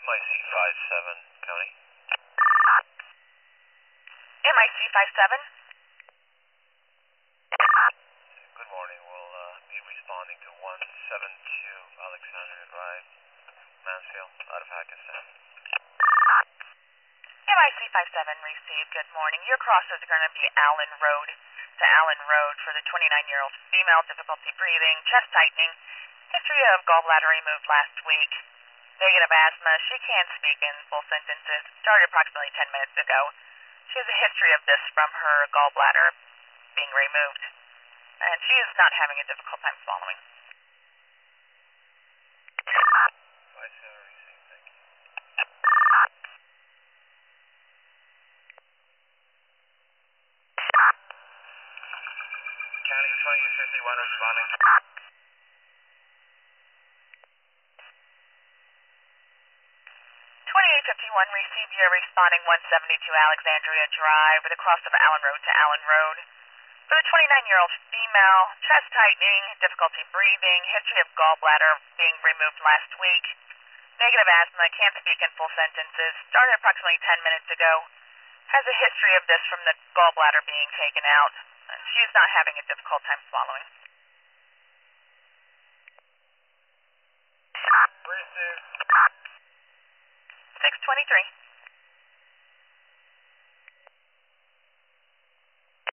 MIC 57, County. MIC 57. Good morning. We'll be responding to 172 Alexandria Drive, Mansfield, out of Hackensack. MIC 57 received. Good morning. Your crosses are going to be Allen Road to Allen Road for the 29-year-old female, difficulty breathing, chest tightening, history of gallbladder removed last week, negative asthma. She can't speak in full sentences. Started approximately 10 minutes ago. She has a history of this from her gallbladder being removed, and she is not having a difficult time swallowing. 57 received, thank you. County 2851 responding. 2851 received. You're responding 172 Alexandria Drive with a cross of Allen Road to Allen Road. For the 29-year-old female, chest tightening, difficulty breathing, history of gallbladder being removed last week, negative asthma, can't speak in full sentences, started approximately 10 minutes ago, has a history of this from the gallbladder being taken out, and she's not having a difficult time swallowing. Received. 623.